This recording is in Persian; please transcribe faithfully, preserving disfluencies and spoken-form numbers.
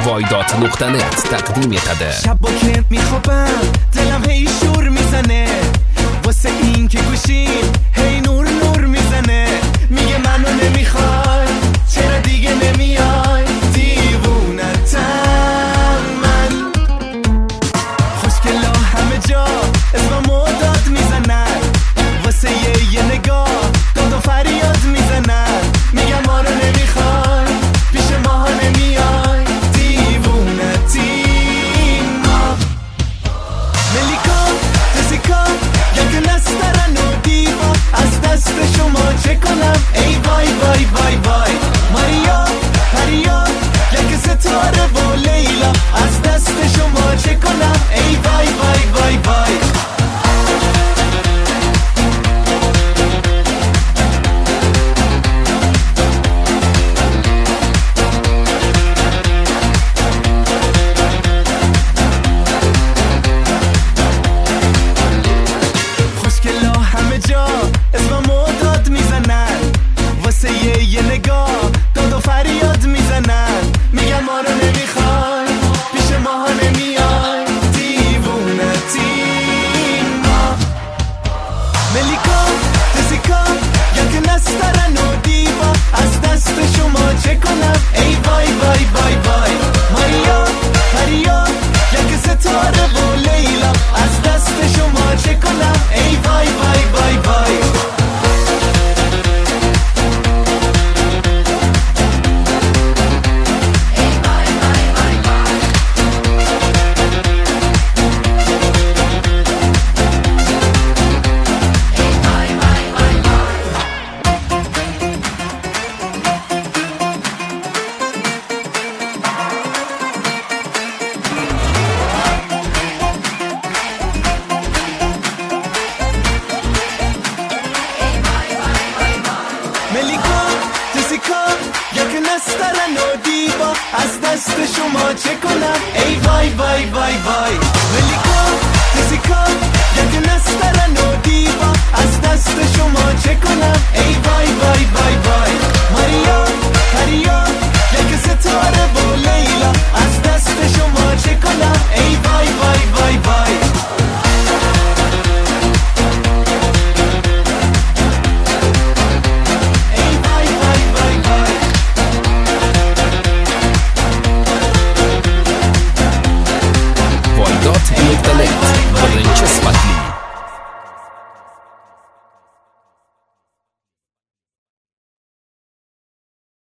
وای دات نقطه نت تقدیم تده. شب با که میخوابم دلم هی شور میزنه، واسه این که گوشیم هی نور نور میزنه، میگه منو نمیخوای چرا دیگه نمیای، دیوونتم من. خوشگلا همه جا اسممو داد میزنن، واسه یه یه نگاه داد و فریاد میزنن، میگم ما رو نمیخوای پیش ماها نمیای، دیوونتی ما. ملیکا تسیکا یک نسترن و دیوا، از دست شما چه کنم ای وای وای وای وای. ماریا پریا یک ستاره و لیلا، از دست شما چه کنم ای وای وای وای وای. خوشگلا همه جا اسممو داد میزنن، واسه یه یه نگاه داد و فریاد میزنن، میگم ما رو نمیخوای پیش ماها نمیای، دیوونتی ما. ملیکا تسیکا یک نسترن و دیوا، از دست شما چه کنم ای وای وای وای وای. ماریا پریا یک ستاره و لیلا، از دست شما چه کنم ای وای وای وای وای. ملیکا تسیکا یک نسترن و دیوا، از دست شما چه کنم ای وای وای وای وای. ملیکا تسیکا